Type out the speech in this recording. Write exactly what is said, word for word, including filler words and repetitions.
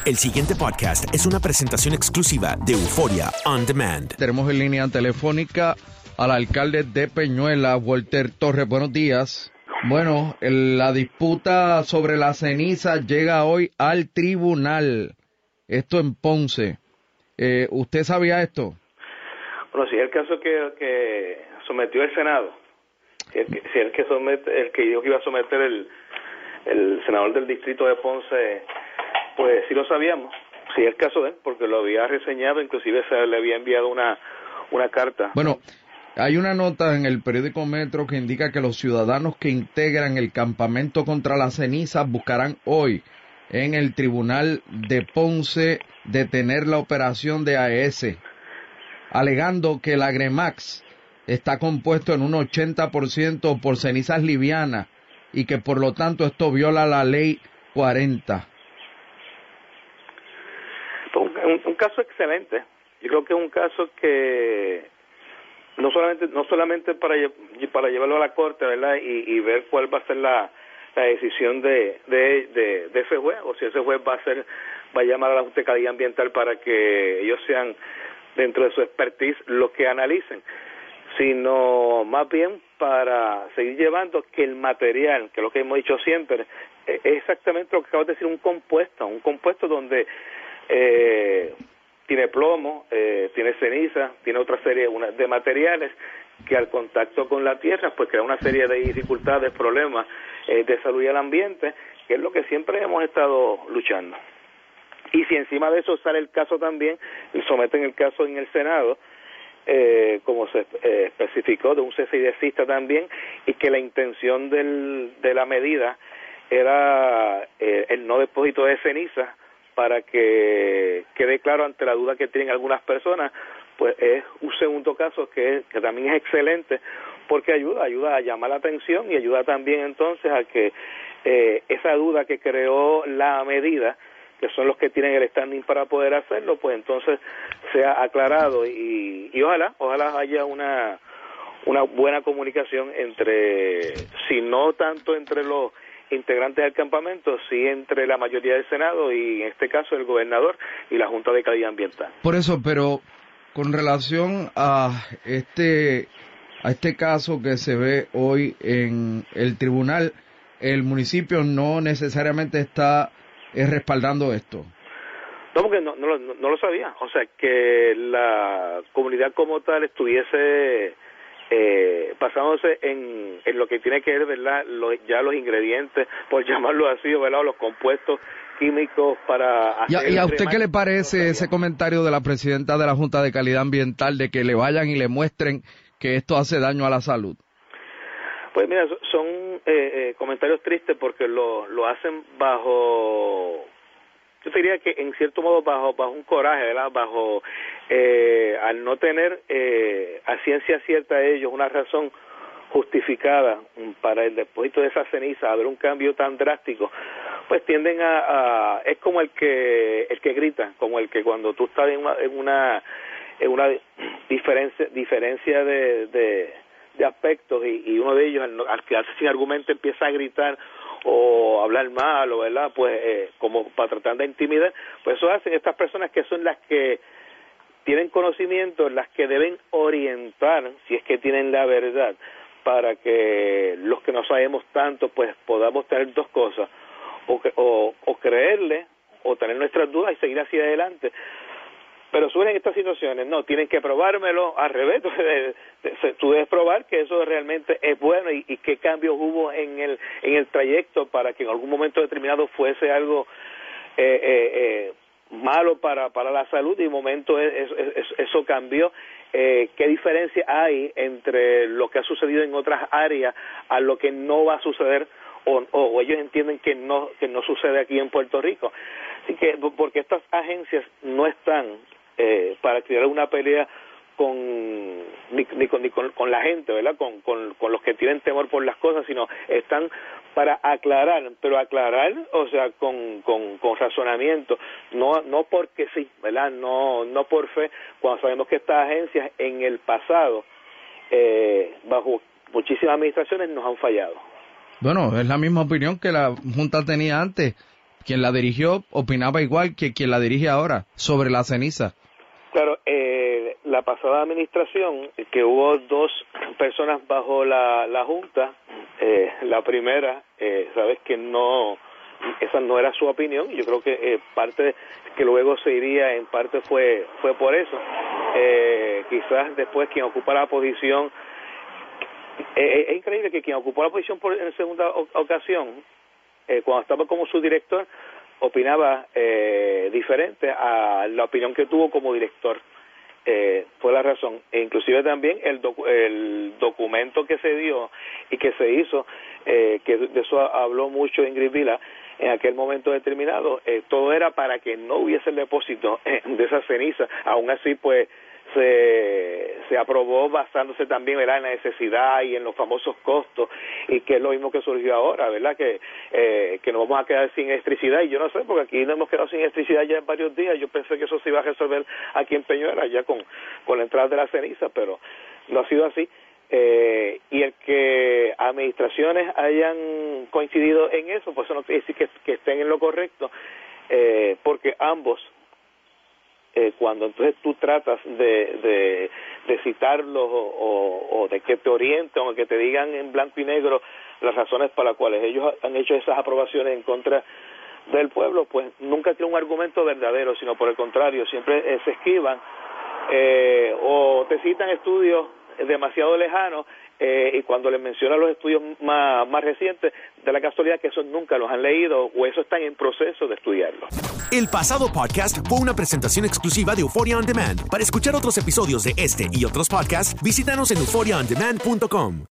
El siguiente podcast es una presentación exclusiva de Euforia On Demand. Tenemos en línea telefónica al alcalde de Peñuela, Walter Torres. Buenos días. Bueno, el, la disputa sobre la ceniza llega hoy al tribunal. Esto en Ponce. Eh, ¿Usted sabía esto? Bueno, si es el caso que, que sometió el Senado, si es el que, si es el que, somete, el que dijo que iba a someter el, el senador del distrito de Ponce, pues sí lo sabíamos, sí es el caso de él, porque lo había reseñado, inclusive se le había enviado una, una carta. Bueno, hay una nota en el periódico Metro que indica que los ciudadanos que integran el campamento contra la ceniza buscarán hoy en el tribunal de Ponce detener la operación de A E S, alegando que el Agremax está compuesto en un ochenta por ciento por cenizas livianas y que por lo tanto esto viola la ley cuarenta. Un, un, un caso excelente. Yo creo que es un caso que no solamente no solamente para para llevarlo a la corte, ¿verdad? Y, y ver cuál va a ser la, la decisión de, de, de, de ese juez, o si ese juez va a ser va a llamar a la Junta de Calidad Ambiental para que ellos sean, dentro de su expertise, los que analicen, sino más bien para seguir llevando que el material, que es lo que hemos dicho siempre, es exactamente lo que acabas de decir, un compuesto, un compuesto donde eh, tiene plomo, eh, tiene ceniza, tiene otra serie de materiales que al contacto con la tierra pues crea una serie de dificultades, problemas eh, de salud y al ambiente, que es lo que siempre hemos estado luchando. Y si encima de eso sale el caso también, y someten el caso en el Senado, eh, como se eh, especificó, de un cese y desista también, y que la intención del, de la medida era eh, el no depósito de ceniza, para que quede claro ante la duda que tienen algunas personas, pues es un segundo caso que, que también es excelente, porque ayuda, ayuda a llamar la atención y ayuda también entonces a que eh, esa duda que creó la medida, que son los que tienen el standing para poder hacerlo, pues entonces sea aclarado y, y ojalá, ojalá haya una una buena comunicación entre, si no tanto entre los integrantes del campamento, sí entre la mayoría del Senado y en este caso el gobernador y la Junta de Calidad Ambiental. Por eso, pero con relación a este a este caso que se ve hoy en el tribunal, el municipio no necesariamente está eh, respaldando esto. No, porque no, no, no, no lo sabía, o sea, que la comunidad como tal estuviese Eh, basándose en, en lo que tiene que ver, ¿verdad? Los, ya los ingredientes, por llamarlo así, ¿verdad? Los compuestos químicos para hacer. ¿Y a, y a usted qué le parece ese comentario de la presidenta de la Junta de Calidad Ambiental de que le vayan y le muestren que esto hace daño a la salud? Pues mira, son eh, eh, comentarios tristes porque lo, lo hacen bajo, yo diría que en cierto modo bajo bajo un coraje, ¿verdad? Bajo, eh, al no tener eh, a ciencia cierta ellos una razón justificada para el depósito de esa ceniza, a ver un cambio tan drástico, pues tienden a, a es como el que el que grita, como el que cuando tú estás en una en una, en una diferencia diferencia de, de, de aspectos y, y uno de ellos al, al quedarse sin argumento empieza a gritar o hablar mal, o verdad, pues eh, como para tratar de intimidar, pues eso hacen estas personas que son las que tienen conocimiento, las que deben orientar, si es que tienen la verdad, para que los que no sabemos tanto, pues podamos tener dos cosas, o, o, o creerle, o tener nuestras dudas y seguir hacia adelante. Pero suelen estas situaciones, no, tienen que probármelo al revés, tú debes probar que eso realmente es bueno y, y qué cambios hubo en el en el trayecto para que en algún momento determinado fuese algo eh, eh, eh, malo para para la salud y de momento es, es, es, eso cambió. Eh, ¿Qué diferencia hay entre lo que ha sucedido en otras áreas a lo que no va a suceder o, o, o ellos entienden que no que no sucede aquí en Puerto Rico? Así que porque estas agencias no están Eh, para crear una pelea con ni, ni, con, ni con, con la gente, ¿verdad? Con, con, con los que tienen temor por las cosas, sino están para aclarar, pero aclarar, o sea, con, con, con razonamiento, no no porque sí, ¿verdad? No no por fe, cuando sabemos que estas agencias en el pasado, eh, bajo muchísimas administraciones, nos han fallado. Bueno, es la misma opinión que la Junta tenía antes, quien la dirigió opinaba igual que quien la dirige ahora sobre la ceniza. Claro, eh, la pasada administración, que hubo dos personas bajo la, la Junta, eh, la primera, eh, sabes que no, esa no era su opinión, yo creo que eh, parte que luego se iría en parte fue fue por eso. Eh, quizás después quien ocupa la posición, eh, es increíble que quien ocupó la posición por, en segunda ocasión, eh, cuando estaba como subdirector, opinaba eh, diferente a la opinión que tuvo como director. Eh, fue la razón. E inclusive también el, docu el documento que se dio y que se hizo, eh, que de eso habló mucho Ingrid Vila en aquel momento determinado, eh, todo era para que no hubiese el depósito eh, de esa ceniza. Aún así, pues, se, se aprobó basándose también, ¿verdad?, en la necesidad y en los famosos costos, y que es lo mismo que surgió ahora, ¿verdad?, que eh, que nos vamos a quedar sin electricidad, y yo no sé, porque aquí nos hemos quedado sin electricidad ya en varios días. Yo pensé que eso se iba a resolver aquí en Peñuela, ya con, con la entrada de la ceniza, pero no ha sido así. Eh, y el que administraciones hayan coincidido en eso, pues eso no quiere decir que, que estén en lo correcto, eh, porque ambos, Eh, cuando entonces tú tratas de, de, de citarlos o, o, o de que te orienten o que te digan en blanco y negro las razones para las cuales ellos han hecho esas aprobaciones en contra del pueblo, pues nunca tiene un argumento verdadero, sino por el contrario, siempre eh, se esquivan eh, o te citan estudios demasiado lejanos, eh, y cuando les mencionan los estudios más, más recientes, de la casualidad que esos nunca los han leído o eso están en proceso de estudiarlo. El pasado podcast fue una presentación exclusiva de Euphoria On Demand. Para escuchar otros episodios de este y otros podcasts, visítanos en euphoria on demand punto com.